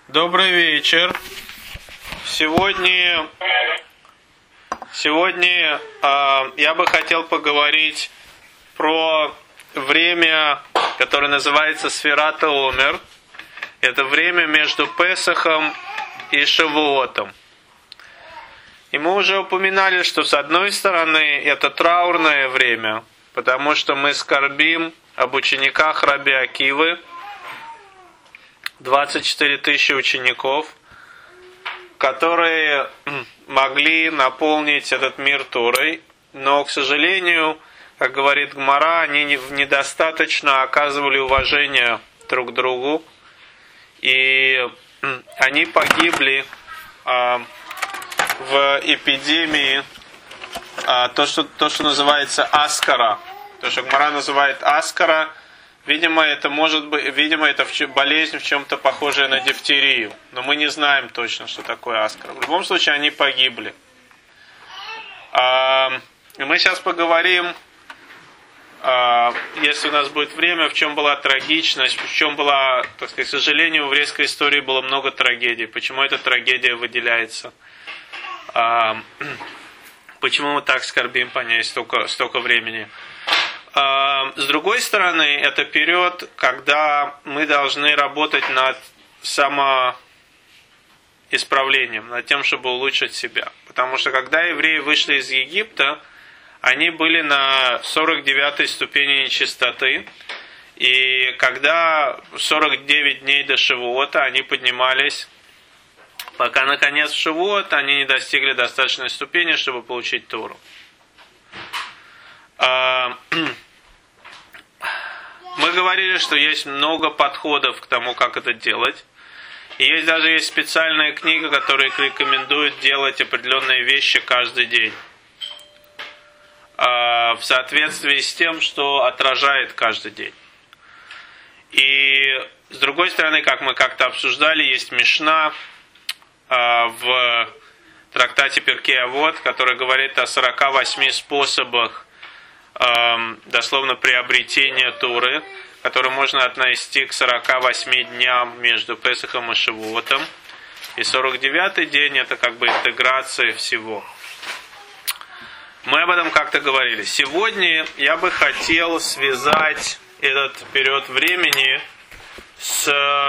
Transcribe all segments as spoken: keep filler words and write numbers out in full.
Добрый вечер. Сегодня, сегодня э, я бы хотел поговорить про время, которое называется Сфират ха-Омер. Это время между Песахом и Шавуотом. И мы уже упоминали, что с одной стороны это траурное время, потому что мы скорбим об учениках Раби Акивы, двадцать четыре тысячи учеников, которые могли наполнить этот мир Торой, но, к сожалению, как говорит Гмара, они недостаточно оказывали уважение друг к другу, и они погибли а, в эпидемии, а, то, что, то, что называется аскара, то, что Гмара называет аскара. Видимо, это может быть, видимо, это болезнь в чем-то похожая на дифтерию. Но мы не знаем точно, что такое аскара. В любом случае, они погибли. И мы сейчас поговорим, если у нас будет время, в чем была трагичность, в чем была, так сказать, к сожалению, в еврейской истории было много трагедий. Почему эта трагедия выделяется? Почему мы так скорбим по ней столько, столько времени? С другой стороны, это период, когда мы должны работать над самоисправлением, над тем, чтобы улучшить себя. Потому что когда евреи вышли из Египта, они были на сорок девятой ступени нечистоты. И когда сорок девять дней до Шавуота они поднимались, пока наконец в Шавуот они не достигли достаточной ступени, чтобы получить Тору. Мы говорили, что есть много подходов к тому, как это делать. И есть даже есть специальная книга, которая рекомендует делать определенные вещи каждый день. В соответствии с тем, что отражает каждый день. И с другой стороны, как мы как-то обсуждали, есть Мишна в трактате Перкей Авот, который говорит о сорока восьми способах дословно приобретения Торы, который можно отнести к сорока восьми дням между Песахом и Шавуотом. И сорок девятый день это как бы интеграция всего. Мы об этом как-то говорили. Сегодня я бы хотел связать этот период времени с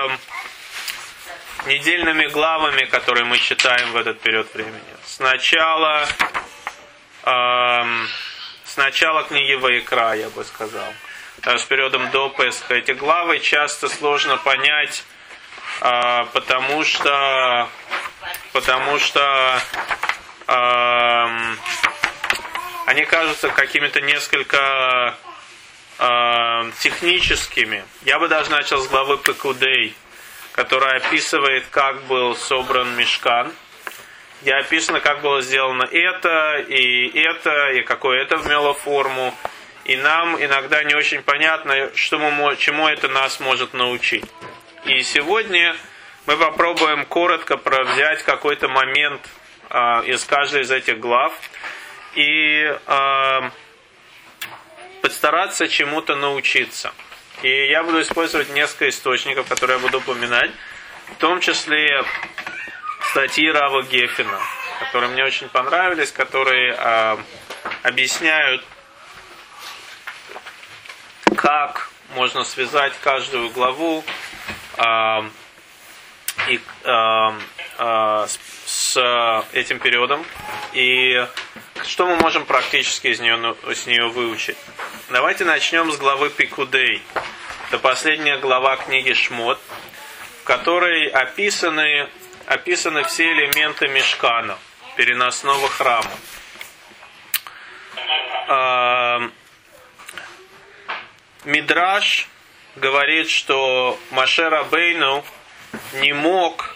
недельными главами, которые мы читаем в этот период времени. Сначала эм, Сначала книги Ваикра, я бы сказал. Даже с периодом до Песха. Эти главы часто сложно понять, э, потому что, потому что э, они кажутся какими-то несколько э, техническими. Я бы даже начал с главы Пекудей, которая описывает, как был собран Мишкан. Где описано, как было сделано это, и это, и какое это имело форму. И нам иногда не очень понятно, что мы, чему это нас может научить. И сегодня мы попробуем коротко взять какой-то момент э, из каждой из этих глав и э, постараться чему-то научиться. И я буду использовать несколько источников, которые я буду упоминать, в том числе статьи Рава Геффена, которые мне очень понравились, которые э, объясняют, как можно связать каждую главу э, и, э, э, с, с этим периодом, и что мы можем практически из нее, с нее выучить. Давайте начнем с главы Пекудей. Это последняя глава книги Шмот, в которой описаны описаны все элементы Мишкана, переносного храма. Мидраш говорит, что Моше Рабейну не мог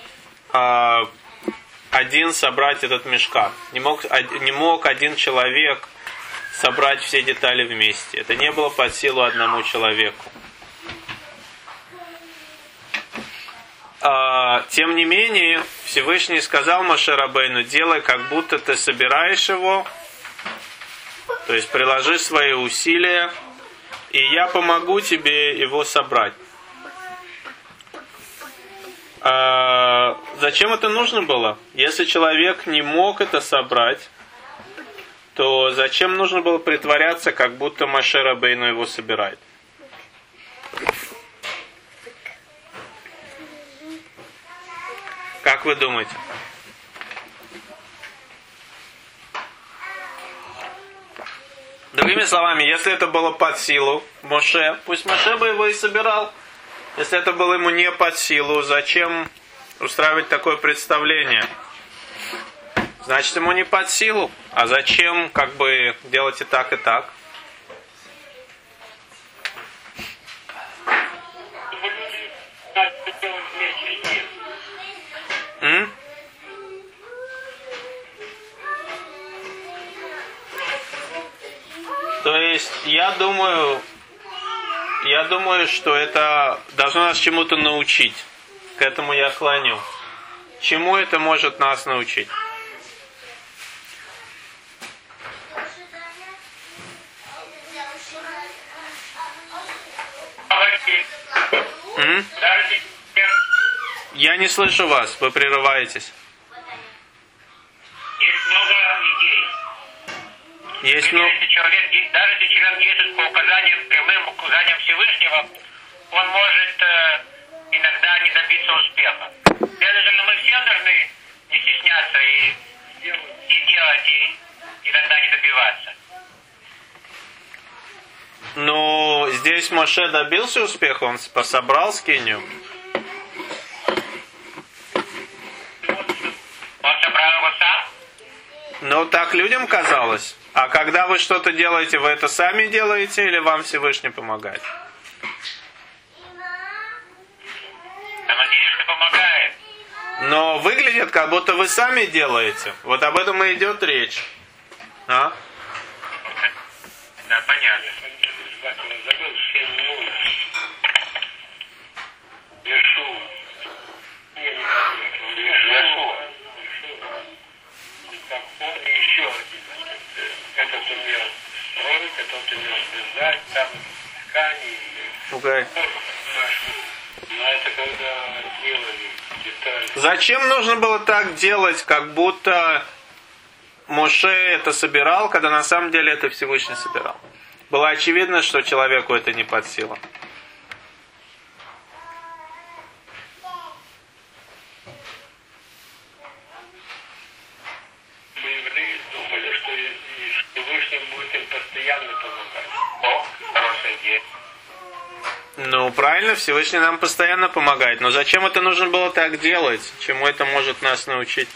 один собрать этот Мишкан. Не мог, не мог один человек собрать все детали вместе. Это не было под силу одному человеку. Тем не менее, Всевышний сказал Моше Рабейну: делай, как будто ты собираешь его, то есть приложи свои усилия, и я помогу тебе его собрать. зачем это нужно было? Если человек не мог это собрать, то зачем нужно было притворяться, как будто Моше Рабейну его собирает? Как вы думаете? Другими словами, если это было под силу Моше, пусть Моше бы его и собирал. Если это было ему не под силу, зачем устраивать такое представление? Значит, ему не под силу. А зачем как бы делать и так, и так? М? То есть, я думаю, я думаю, что это должно нас чему-то научить. К этому я клоню. Чему это может нас научить? М? Я не слышу вас, вы прерываетесь. Есть много идей. Есть много... Если человек, даже если человек действует по указаниям, прямым указаниям Всевышнего, он может э, иногда не добиться успеха. Следовательно, мы все должны не стесняться и, и делать, и иногда не добиваться. Ну, здесь Моше добился успеха, он собрал скинию. Он собрал его сам? Ну, так людям казалось. А когда вы что-то делаете, вы это сами делаете или вам Всевышний помогает? Я надеюсь, что помогает. Но выглядит, как будто вы сами делаете. Вот об этом и идет речь. А? Да, понятно. Этот умел строить, этот умел связать, там ткани. Okay. Но это когда делали детали. Зачем нужно было так делать, как будто Моше это собирал, когда на самом деле это Всевышний собирал? Было очевидно, что человеку это не под силу. Мы евреи думали, что Всевышний будет им постоянно помогать. О, хорошая идея. Ну, правильно, Всевышний нам постоянно помогает. Но зачем это нужно было так делать? Чему это может нас научить?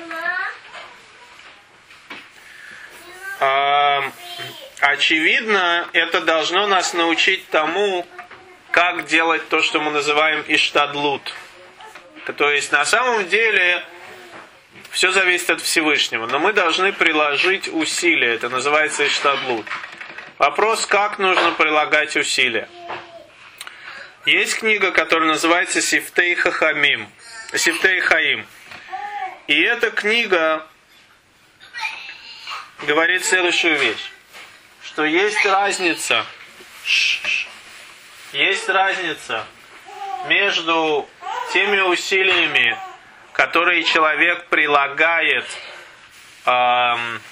А, очевидно, это должно нас научить тому, как делать то, что мы называем иштадлут. То есть, на самом деле, все зависит от Всевышнего. Но мы должны приложить усилия. Это называется иштадлут. Вопрос, как нужно прилагать усилия. Есть книга, которая называется Сифтей Хахамим, Сифтей Хаим. И эта книга говорит следующую вещь, что есть разница, есть разница между теми усилиями, которые человек прилагает эм,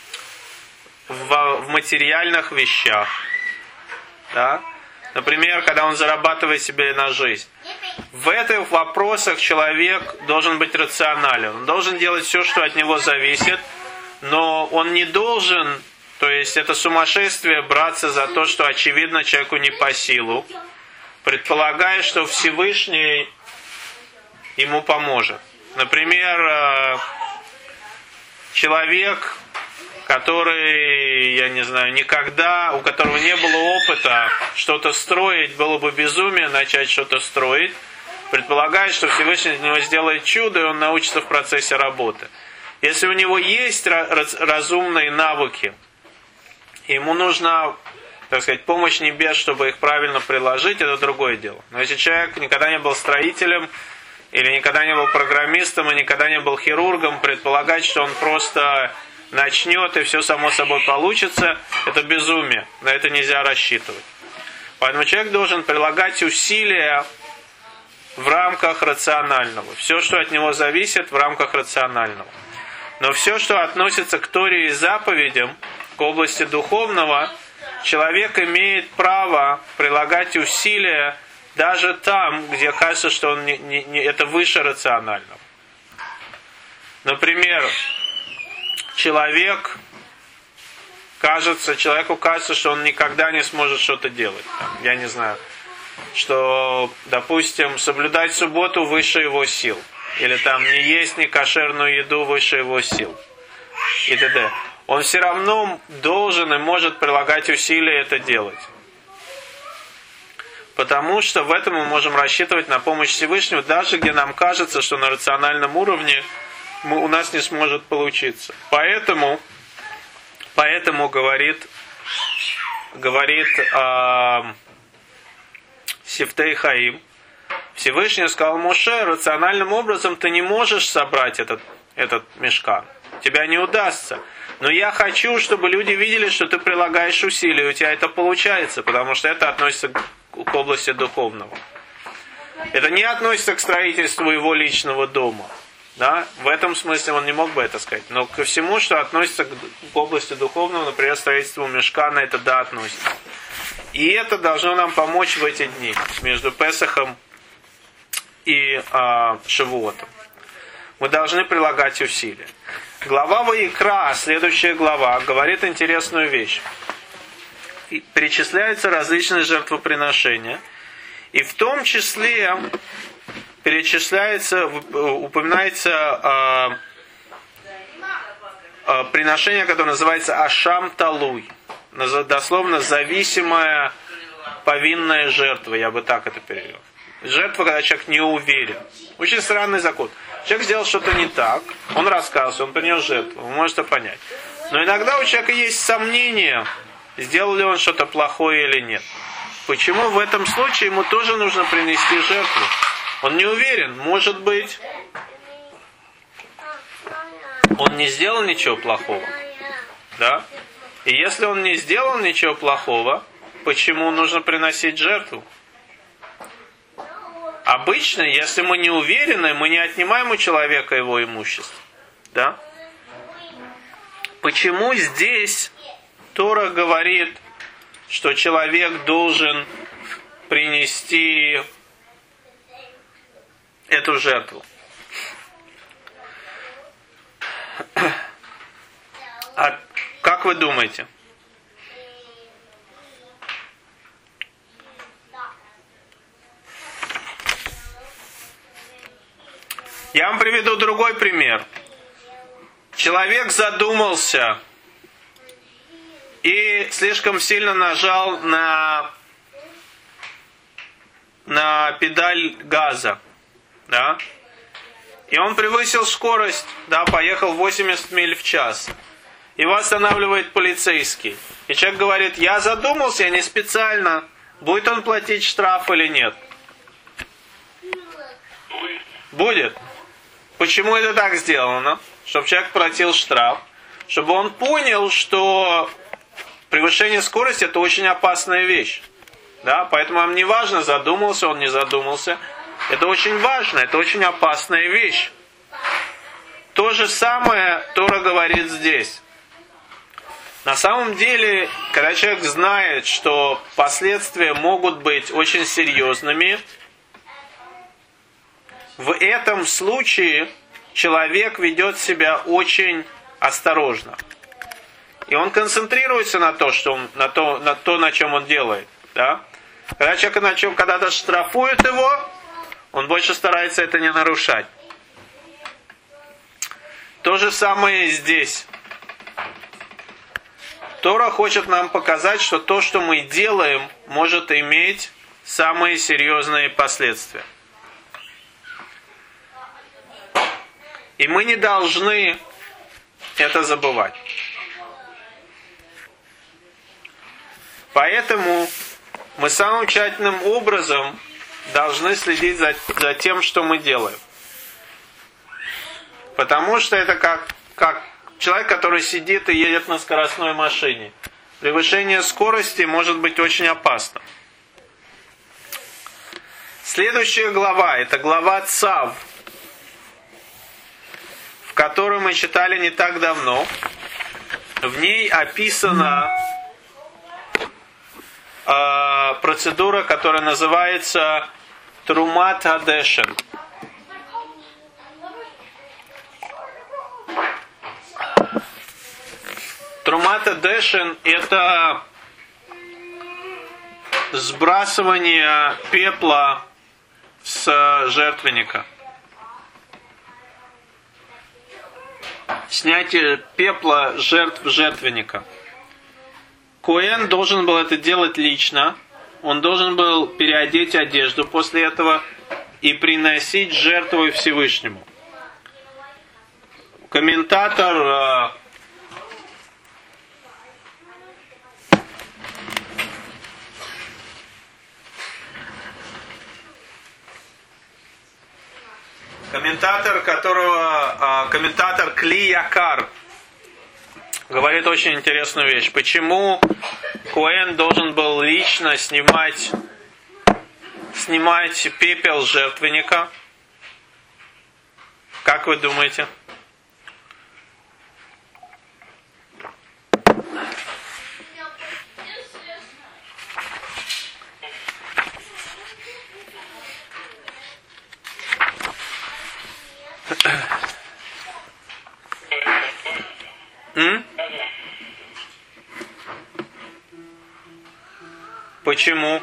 в, в материальных вещах, да? Например, когда он зарабатывает себе на жизнь. В этих вопросах человек должен быть рационален. Он должен делать все, что от него зависит, но он не должен, то есть это сумасшествие, браться за то, что очевидно человеку не по силу, предполагая, что Всевышний ему поможет. Например, человек, который, я не знаю, никогда, у которого не было опыта что-то строить, было бы безумие начать что-то строить, предполагает, что Всевышний для него сделает чудо, и он научится в процессе работы. Если у него есть разумные навыки, ему нужна, так сказать, помощь небес, чтобы их правильно приложить, это другое дело. Но если человек никогда не был строителем, или никогда не был программистом, и никогда не был хирургом, предполагать, что он просто начнет и все само собой получится, это безумие. На это нельзя рассчитывать. Поэтому человек должен прилагать усилия в рамках рационального. Все, что от него зависит, в рамках рационального. Но все, что относится к Торе и заповедям, к области духовного, человек имеет право прилагать усилия даже там, где кажется, что он не, не, не, это выше рационального. Например, человек кажется, человеку кажется, что он никогда не сможет что-то делать. Там, я не знаю, что, допустим, соблюдать субботу выше его сил. Или там не есть некошерную еду выше его сил. И т.д. Он все равно должен и может прилагать усилия это делать. Потому что в этом мы можем рассчитывать на помощь Всевышнего, даже где нам кажется, что на рациональном уровне мы, у нас не сможет получиться. Поэтому, поэтому говорит, говорит э, Сифтей Хаим, Всевышний сказал Моше, рациональным образом ты не можешь собрать этот, этот мишкан. Тебя не удастся. Но я хочу, чтобы люди видели, что ты прилагаешь усилия, у тебя это получается, потому что это относится к области духовного. Это не относится к строительству его личного дома. Да? В этом смысле он не мог бы это сказать. Но ко всему, что относится к области духовного, например, строительству мишкана, это да, относится. И это должно нам помочь в эти дни, между Песахом и а, Шавуотом. Мы должны прилагать усилия. Глава Ваикра, следующая глава, говорит интересную вещь. И перечисляются различные жертвоприношения. И в том числе перечисляется, упоминается э, э, приношение, которое называется Ашам Талуй. Дословно зависимая повинная жертва, я бы так это перевел. Жертва, когда человек не уверен. Очень странный закон. Человек сделал что-то не так, он раскаялся, он принес жертву, вы можете понять. Но иногда у человека есть сомнения, сделал ли он что-то плохое или нет. Почему в этом случае ему тоже нужно принести жертву? Он не уверен, может быть, он не сделал ничего плохого. Да? И если он не сделал ничего плохого, почему нужно приносить жертву? Обычно, если мы не уверены, мы не отнимаем у человека его имущество. Да? Почему здесь Тора говорит, что человек должен принести эту жертву? А как вы думаете? Я вам приведу другой пример. Человек задумался и слишком сильно нажал на, на педаль газа. Да? И он превысил скорость, да, поехал восемьдесят миль в час. Его останавливает полицейский. И человек говорит, я задумался, я не специально. Будет он платить штраф или нет? Будет. Почему это так сделано? Чтобы человек платил штраф. Чтобы он понял, что превышение скорости это очень опасная вещь. Да? Поэтому вам не важно, задумался он, не задумался. Это очень важно, это очень опасная вещь. То же самое Тора говорит здесь. На самом деле, когда человек знает, что последствия могут быть очень серьезными, в этом случае человек ведет себя очень осторожно. И он концентрируется на то, что он, на то, на то, на чем он делает. Да? Когда человек на чем когда-то штрафует его, он больше старается это не нарушать. То же самое и здесь. Тора хочет нам показать, что то, что мы делаем, может иметь самые серьезные последствия. И мы не должны это забывать. Поэтому мы самым тщательным образом должны следить за, за тем, что мы делаем. Потому что это как, как человек, который сидит и едет на скоростной машине. Превышение скорости может быть очень опасно. Следующая глава, это глава Цав, в которую мы читали не так давно. В ней описана э, процедура, которая называется Трумат Адешен. Трумат Адешен – это сбрасывание пепла с жертвенника. Снятие пепла жертв жертвенника. Коэн должен был это делать лично. Он должен был переодеть одежду после этого и приносить жертву Всевышнему. Комментатор Комментатор, которого, комментатор Кли Якар говорит очень интересную вещь. Почему Коэн должен был лично снимать, снимать пепел с жертвенника? Как вы думаете? М? Почему?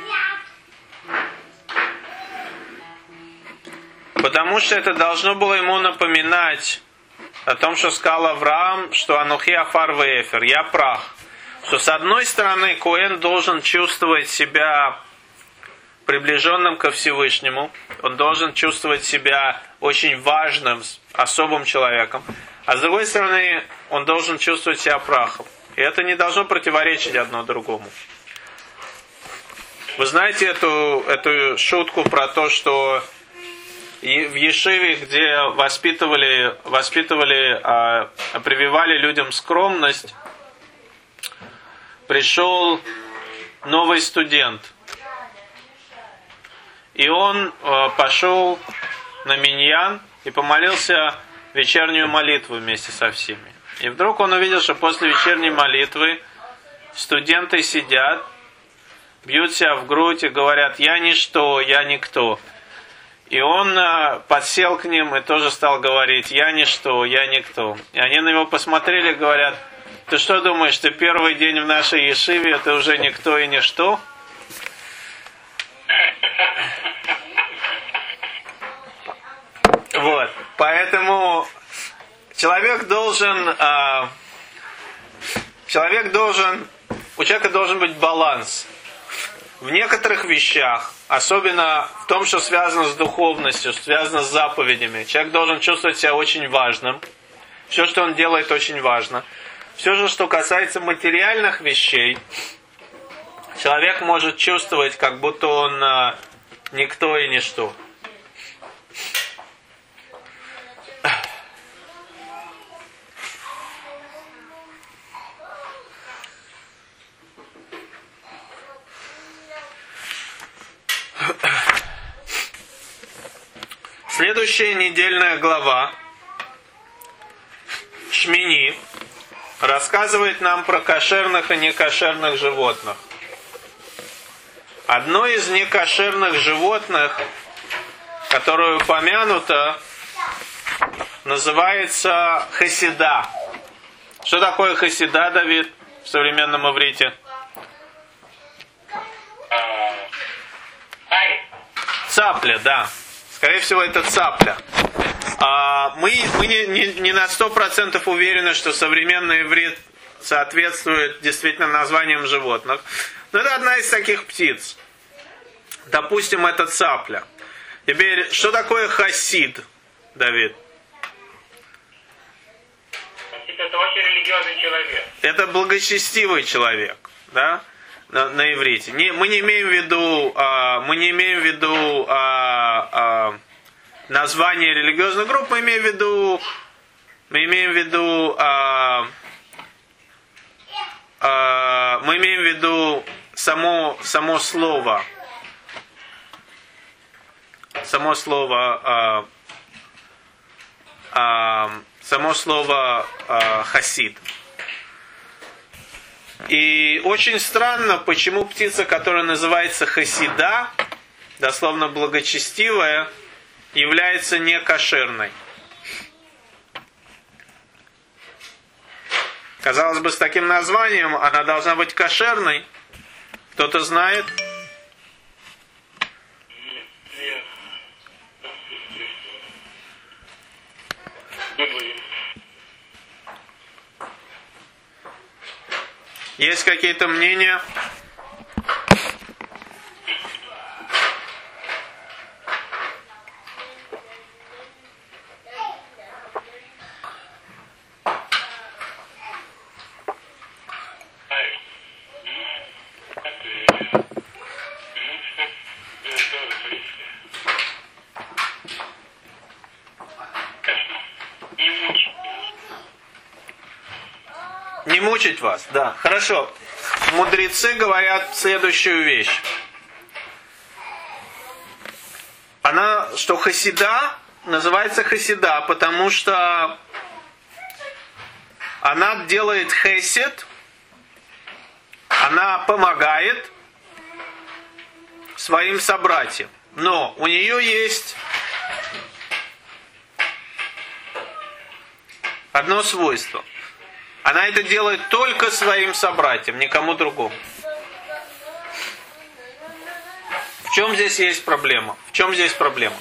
Потому что это должно было ему напоминать о том, что сказал Авраам, что Анухи Афар Веэфер, я прах. Что с одной стороны Коэн должен чувствовать себя приближенным ко Всевышнему, он должен чувствовать себя очень важным, особым человеком, а с другой стороны он должен чувствовать себя прахом. И это не должно противоречить одно другому. Вы знаете эту, эту шутку про то, что в Ешиве, где воспитывали, воспитывали а, прививали людям скромность, пришел новый студент. И он а, пошел на миньян и помолился вечернюю молитву вместе со всеми. И вдруг он увидел, что после вечерней молитвы студенты сидят, бьют себя в грудь и говорят: «Я ничто, я никто». И он подсел к ним и тоже стал говорить: «Я ничто, я никто». И они на него посмотрели и говорят: «Ты что думаешь, ты первый день в нашей ешиве, ты уже никто и ничто?» Вот, поэтому человек должен, человек должен, у человека должен быть баланс. В некоторых вещах, особенно в том, что связано с духовностью, связано с заповедями, человек должен чувствовать себя очень важным. Все, что он делает, очень важно. Все же, что касается материальных вещей, человек может чувствовать, как будто он никто и ничто. Следующая недельная глава Шмини рассказывает нам про кошерных и некошерных животных. Одно из некошерных животных, которое упомянуто, называется хасида. Что такое хасида, Давид, в современном иврите? Цапля, да. Скорее всего, это цапля. А мы мы не, не, не на сто процентов уверены, что современный иврит соответствует действительно названиям животных. Но это одна из таких птиц. Допустим, это цапля. Теперь, что такое хасид, Давид? Это очень религиозный человек. Это благочестивый человек, да? На, на иврите. Не, мы не имеем в виду, а, мы не имеем в виду а, а, название религиозных групп, мы имеем в виду, мы имеем в виду, а, а, мы имеем в виду само, само слово. само слово, э, э, само слово э, хасид. И очень странно, почему птица, которая называется хасида, дословно благочестивая, является не кошерной. Казалось бы, с таким названием она должна быть кошерной. Кто-то знает? Есть какие-то мнения? Не мучить вас, да. Хорошо. Мудрецы говорят следующую вещь. Она, что хасида называется хасида, потому что она делает хесед, она помогает своим собратьям. Но у нее есть одно свойство. Она это делает только своим собратьям, никому другому. В чем здесь есть проблема? В чем здесь проблема?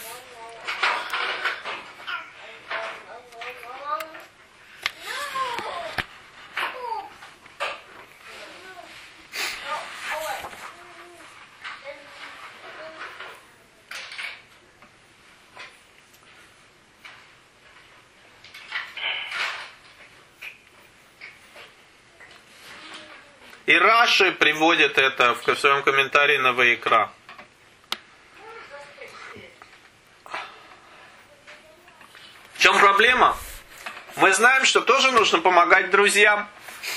И Раши приводит это в своем комментарии на Ваикра. В чем проблема? Мы знаем, что тоже нужно помогать друзьям.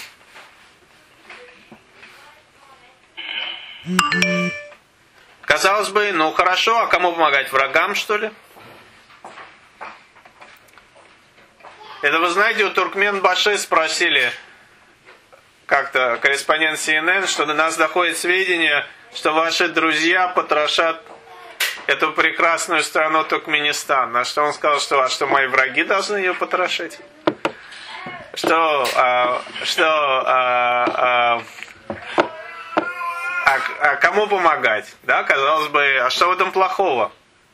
Казалось бы, ну хорошо, а кому помогать? Врагам, что ли? Это вы знаете, у Туркменбаши спросили как-то корреспондент си эн эн, что до нас доходит сведения, что ваши друзья потрошат эту прекрасную страну Туркменистан. На что он сказал, что, а что мои враги должны ее потрошить? Что, а, что, а, а, а, а кому помогать? Да, казалось бы, а что в этом плохого?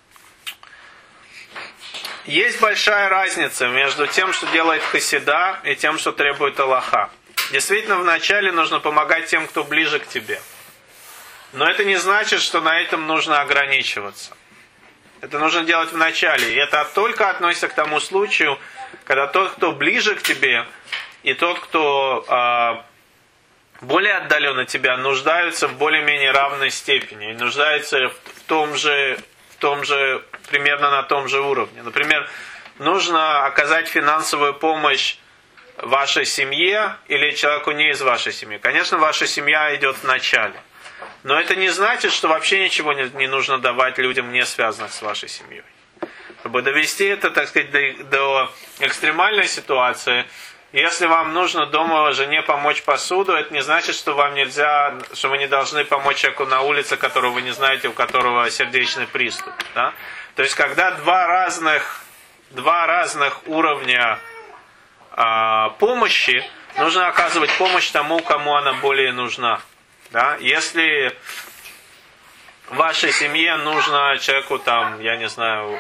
Есть большая разница между тем, что делает хасида, и тем, что требует Аллаха. Действительно, вначале нужно помогать тем, кто ближе к тебе. Но это не значит, что на этом нужно ограничиваться. Это нужно делать вначале. И это только относится к тому случаю, когда тот, кто ближе к тебе, и тот, кто э, более отдален от тебя, нуждаются в более-менее равной степени. И нуждаются в том же, в том же, примерно на том же уровне. Например, нужно оказать финансовую помощь вашей семье или человеку не из вашей семьи. Конечно, ваша семья идет в начале. Но это не значит, что вообще ничего не, не нужно давать людям, не связанных с вашей семьей. Чтобы довести это, так сказать, до, до экстремальной ситуации, если вам нужно дома жене помочь посуду, это не значит, что вам нельзя, что вы не должны помочь человеку на улице, которого вы не знаете, у которого сердечный приступ. Да? То есть, когда два разных, два разных уровня помощи, нужно оказывать помощь тому, кому она более нужна. Да? Если вашей семье нужно человеку, там, я не знаю,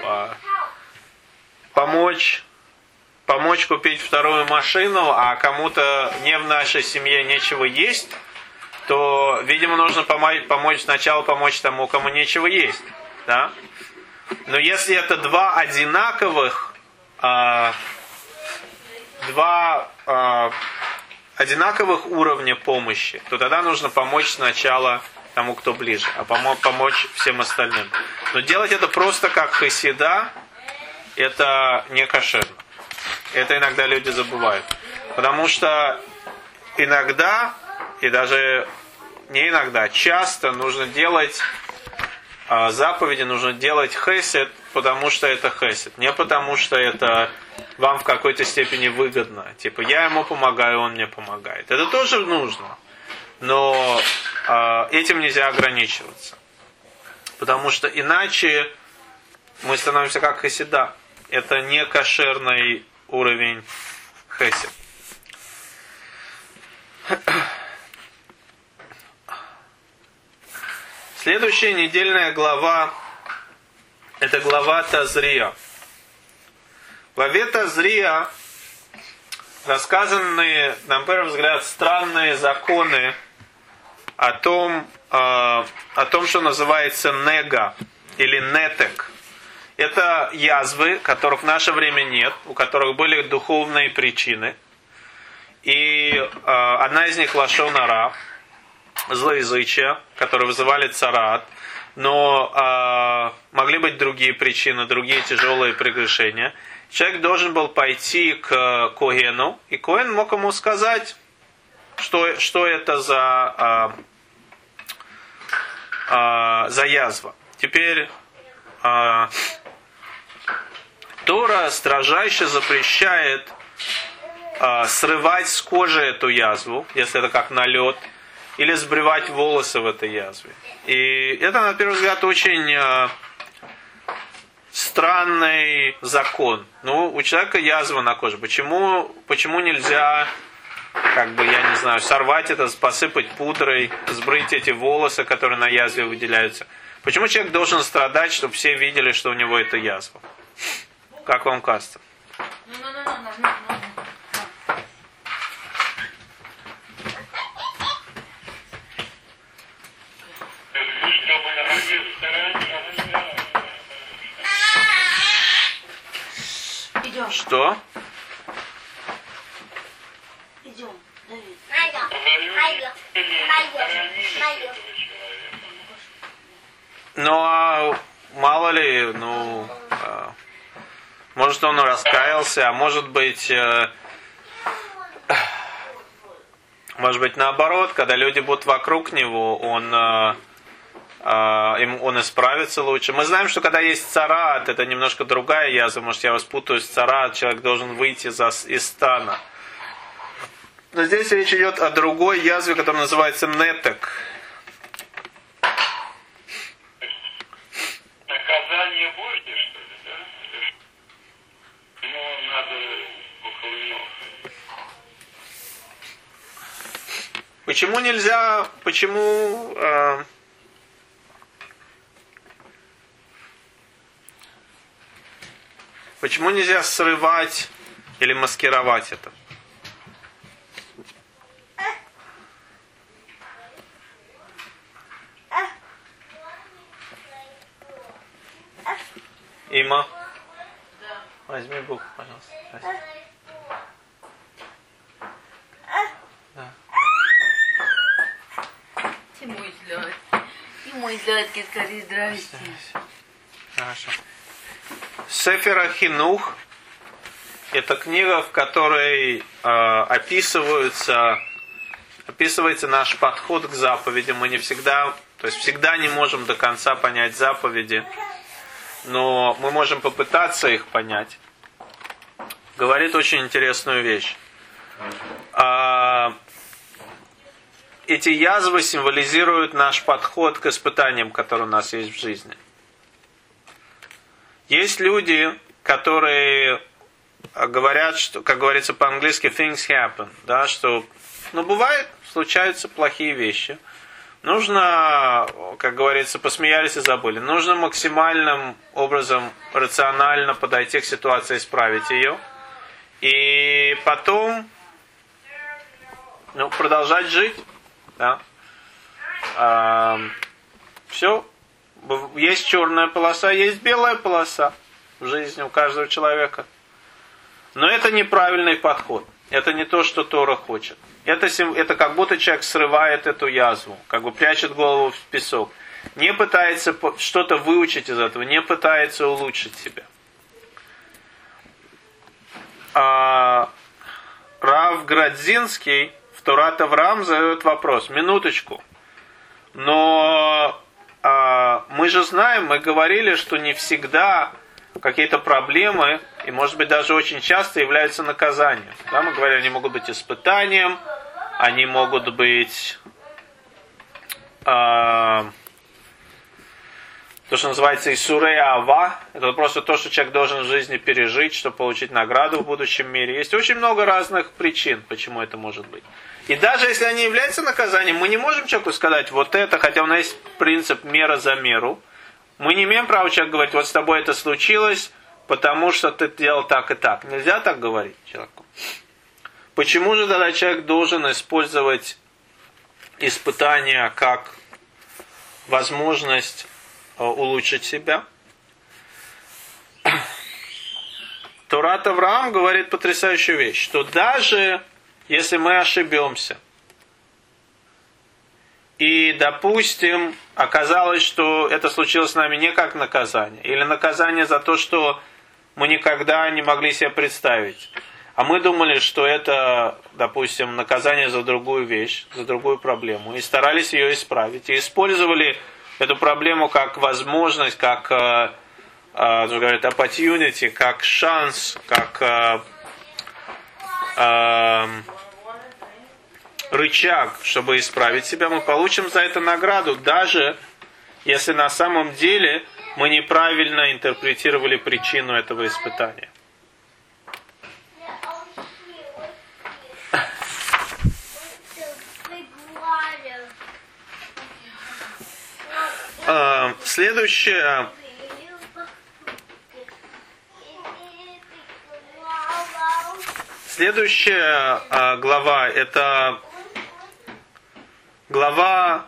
помочь, помочь купить вторую машину, а кому-то не в нашей семье нечего есть, то, видимо, нужно помочь, помочь сначала помочь тому, кому нечего есть. Да? Но если это два одинаковых два э, одинаковых уровня помощи, то тогда нужно помочь сначала тому, кто ближе, а помо- помочь всем остальным. Но делать это просто как хасида, это не кошерно. Это иногда люди забывают. Потому что иногда, и даже не иногда, часто нужно делать а, заповеди нужно делать хесед, потому что это хесед, не потому что это вам в какой-то степени выгодно. Типа я ему помогаю, он мне помогает. Это тоже нужно, но а, этим нельзя ограничиваться, потому что иначе мы становимся как хасида. Это не кошерный уровень хесед. Следующая недельная глава — это глава Тазрия. В главе Тазрия рассказаны, на первый взгляд, странные законы о том, э, о том, что называется нега или нетек. Это язвы, которых в наше время нет, у которых были духовные причины. И э, одна из них лашон ара, злоязычия, которые вызывали царат, но э, могли быть другие причины, другие тяжелые прегрешения. Человек должен был пойти к Коэну, и Коэн мог ему сказать, что, что это за, э, э, за язва. Теперь э, Тора строжайше запрещает э, срывать с кожи эту язву, если это как налет, или сбривать волосы в этой язве. И это, на первый взгляд, очень э, странный закон. Ну, у человека язва на коже. Почему, почему нельзя, как бы, я не знаю, сорвать это, посыпать пудрой, сбрить эти волосы, которые на язве выделяются? Почему человек должен страдать, чтобы все видели, что у него это язва? Как вам кажется? Идем. Что? Идем, Давид. Ну, а мало ли, ну, а, может, он раскаялся, а может быть, э, может быть, наоборот, когда люди будут вокруг него, он, э, э, им, он исправится лучше. Мы знаем, что когда есть царат, это немножко другая язва, может, я вас путаю с царат, человек должен выйти за, из стана. Но здесь речь идет о другой язве, которая называется нетек. Наказание Божье, что ли, да? Ну, надо ухлынуть. Почему нельзя, почему... Э, почему нельзя срывать или маскировать это? Има? Да. Возьми букву, пожалуйста. Да. И мой сладкий. И мой сладкий, скажи здрасте. Хорошо. Сефер Хинух — это книга, в которой э, описываются, описывается наш подход к заповедям. Мы не всегда, то есть всегда не можем до конца понять заповеди, но мы можем попытаться их понять. Говорит очень интересную вещь. А, эти язвы символизируют наш подход к испытаниям, которые у нас есть в жизни. Есть люди, которые говорят, что, как говорится по-английски, things happen, да, что, ну, бывает, случаются плохие вещи. Нужно, как говорится, посмеялись и забыли. Нужно максимальным образом рационально подойти к ситуации, исправить ее. И потом, ну, продолжать жить. Да. А, все. Есть черная полоса, есть белая полоса в жизни у каждого человека. Но это неправильный подход. Это не то, что Тора хочет. Это, это как будто человек срывает эту язву, как бы прячет голову в песок. Не пытается что-то выучить из этого, не пытается улучшить себя. А, Рав Градзинский в Торат Авраам задает вопрос. Минуточку. Но а, мы же знаем, мы говорили, что не всегда какие-то проблемы, и может быть даже очень часто являются наказанием. Да, мы говорили, они могут быть испытанием, они могут быть э, то, что называется исурей ава. Это просто то, что человек должен в жизни пережить, чтобы получить награду в будущем мире. Есть очень много разных причин, почему это может быть. И даже если они являются наказанием, мы не можем человеку сказать вот это, хотя у нас есть принцип мера за меру. Мы не имеем права человеку говорить, вот с тобой это случилось, потому что ты делал так и так. Нельзя так говорить человеку. Почему же тогда человек должен использовать испытания как возможность улучшить себя? Торат Авраам говорит потрясающую вещь, что даже если мы ошибемся, и, допустим, оказалось, что это случилось с нами не как наказание, или наказание за то, что мы никогда не могли себе представить, а мы думали, что это, допустим, наказание за другую вещь, за другую проблему, и старались ее исправить, и использовали эту проблему как возможность, как, э, э, говорят, opportunity, как шанс, как э, э, рычаг, чтобы исправить себя, мы получим за это награду, даже если на самом деле мы неправильно интерпретировали причину этого испытания. Следующая Следующая а, глава, это глава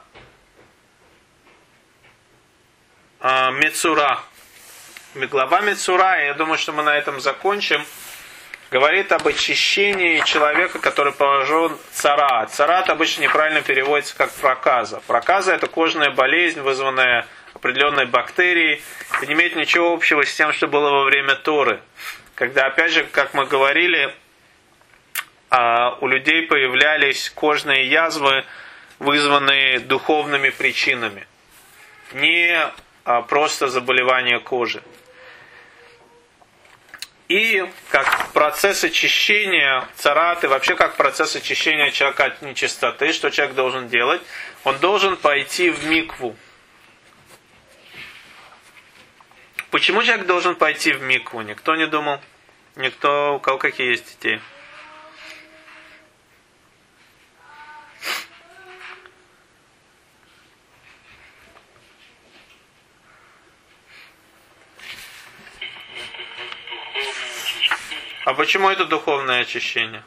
а, Мецура. Глава Мецура, я думаю, что мы на этом закончим, говорит об очищении человека, который поражен царат. Царат обычно неправильно переводится как проказа. Проказа – это кожная болезнь, вызванная определенной бактерией. Это не имеет ничего общего с тем, что было во время Торы. Когда, опять же, как мы говорили, у людей появлялись кожные язвы, вызванные духовными причинами. Не просто заболевание кожи. И как процесс очищения цараты, вообще как процесс очищения человека от нечистоты, что человек должен делать? Он должен пойти в микву. Почему человек должен пойти в микву? Никто не думал? Никто, у кого какие есть идеи? А почему это духовное очищение?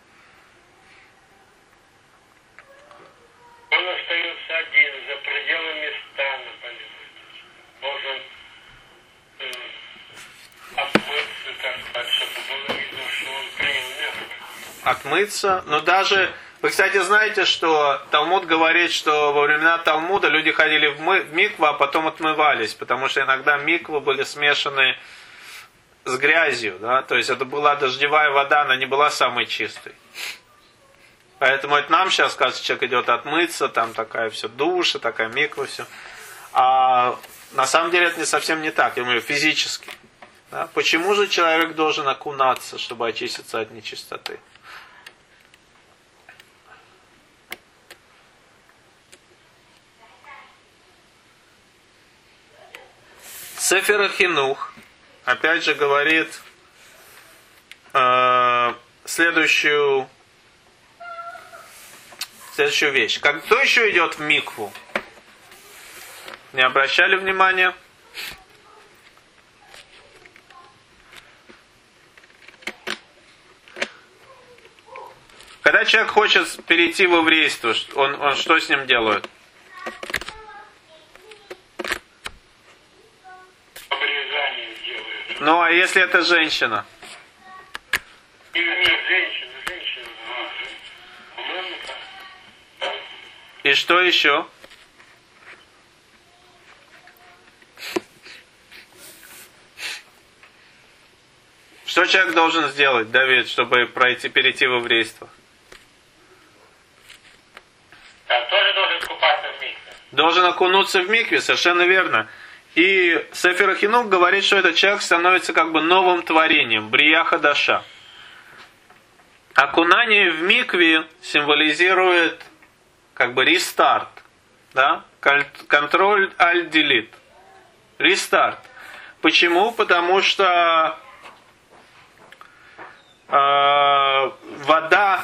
Он остается один за пределами стана, должен э, отмыться, так сказать, чтобы было видно, что он принял меры. Отмыться? Но даже, вы, кстати, знаете, что Талмуд говорит, что во времена Талмуда люди ходили в, мы, в микву, а потом отмывались, потому что иногда миквы были смешаны с грязью, да, то есть это была дождевая вода, она не была самой чистой. Поэтому это нам сейчас кажется, человек идет отмыться, там такая все душа, такая миква, все. А на самом деле это не совсем не так, я говорю, физически. Да? Почему же человек должен окунаться, чтобы очиститься от нечистоты? Сефер Хинух опять же говорит э, следующую, следующую вещь. Как, кто еще идет в микву? Не обращали внимания? Когда человек хочет перейти в еврейство, он, он что с ним делает? Ну, а если это женщина? Женщина, женщина. И что еще? Что человек должен сделать, Давид, чтобы пройти, перейти в еврейство? Да, тоже должен купаться в микве. Должен окунуться в микве, совершенно верно. И Сефер Хинук говорит, что этот человек становится как бы новым творением, брия хадаша. Окунание в микве символизирует как бы рестарт, да? Контроль аль-делит. Рестарт. Почему? Потому что э, вода,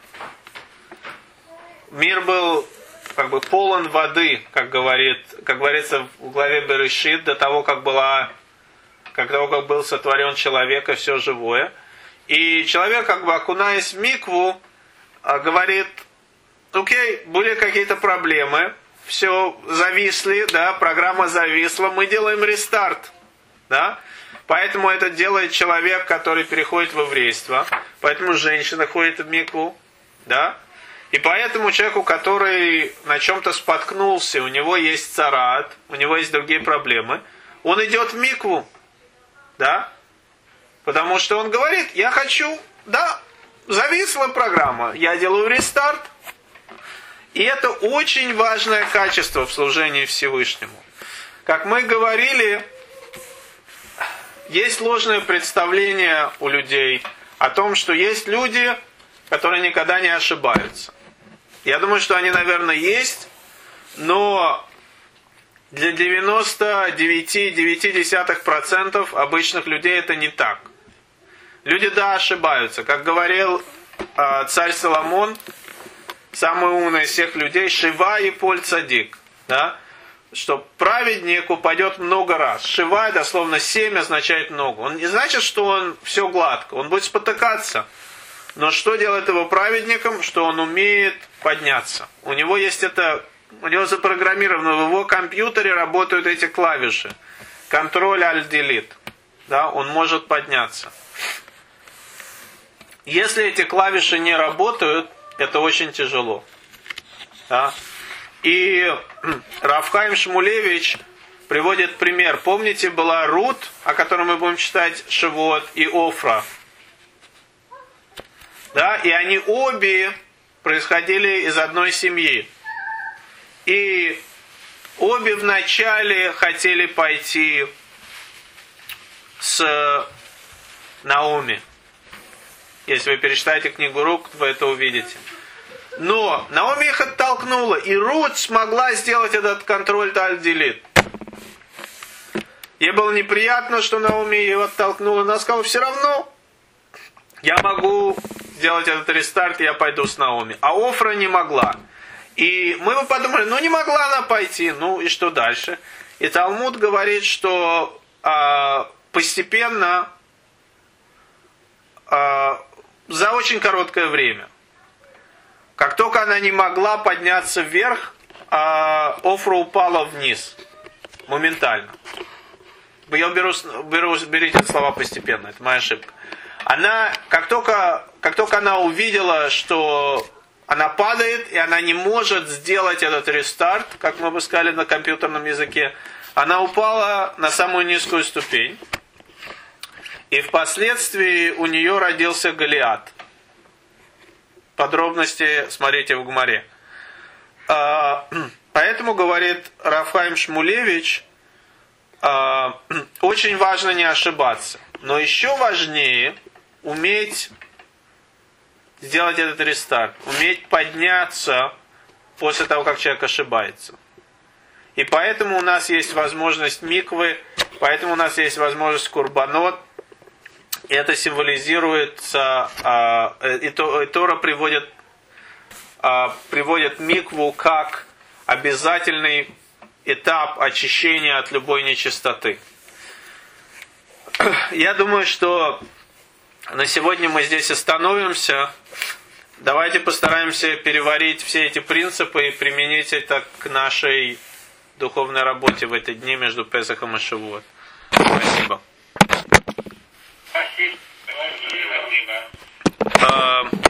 мир был как бы полон воды, как говорит, как говорится в главе Берешит, до того, как была, как того, как был сотворен человек и все живое. И человек, как бы окунаясь в микву, говорит: окей, были какие-то проблемы, все зависли, да, программа зависла, мы делаем рестарт, да. Поэтому это делает человек, который переходит в еврейство, поэтому женщина ходит в микву, да. И поэтому человеку, который на чем-то споткнулся, у него есть царат, у него есть другие проблемы, он идет в микву, да, потому что он говорит: я хочу, да, зависла программа, я делаю рестарт. И это очень важное качество в служении Всевышнему. Как мы говорили, есть ложное представление у людей о том, что есть люди, которые никогда не ошибаются. Я думаю, что они, наверное, есть, но для девяноста девяти целых девять десятых процента обычных людей это не так. Люди, да, ошибаются. Как говорил э, царь Соломон, самый умный из всех людей, Шива и Поль Цадик, да? Что праведник упадет много раз. Шива, дословно, семь означает много. Он не значит, что он все гладко, он будет спотыкаться. Но что делает его праведником? Что он умеет подняться. У него есть это, у него запрограммировано, в его компьютере работают эти клавиши. Контроль аль-делит. Да? Он может подняться. Если эти клавиши не работают, это очень тяжело. Да? И Рав Хаим Шмулевич приводит пример. Помните, была Рут, о которой мы будем читать Шивот, и Офра. Да? И они обе происходили из одной семьи. И обе вначале хотели пойти с Наоми. Если вы перечитаете книгу Рук, вы это увидите. Но Наоми их оттолкнула, и Рут смогла сделать этот контроль аль-делит. Ей было неприятно, что Наоми ее оттолкнула, но она сказала: все равно я могу сделать этот рестарт, и я пойду с Наоми. А Офра не могла. И мы бы подумали: ну не могла она пойти, ну и что дальше? И Талмуд говорит, что э, постепенно, э, за очень короткое время, как только она не могла подняться вверх, э, Офра упала вниз. Моментально. Я беру, беру, берите слова постепенно, это моя ошибка. Она, как только, как только она увидела, что она падает, и она не может сделать этот рестарт, как мы бы сказали на компьютерном языке, она упала на самую низкую ступень. И впоследствии у нее родился Голиат. Подробности смотрите в Гмаре. Поэтому, говорит Рав Хаим Шмулевич, очень важно не ошибаться. Но еще важнее уметь сделать этот рестарт. Уметь подняться после того, как человек ошибается. И поэтому у нас есть возможность миквы, поэтому у нас есть возможность курбанот. И это символизируется, и Тора приводит, приводит микву как обязательный этап очищения от любой нечистоты. Я думаю, что на сегодня мы здесь остановимся. Давайте постараемся переварить все эти принципы и применить это к нашей духовной работе в эти дни между Песахом и Шавуот. Спасибо. Спасибо. Спасибо.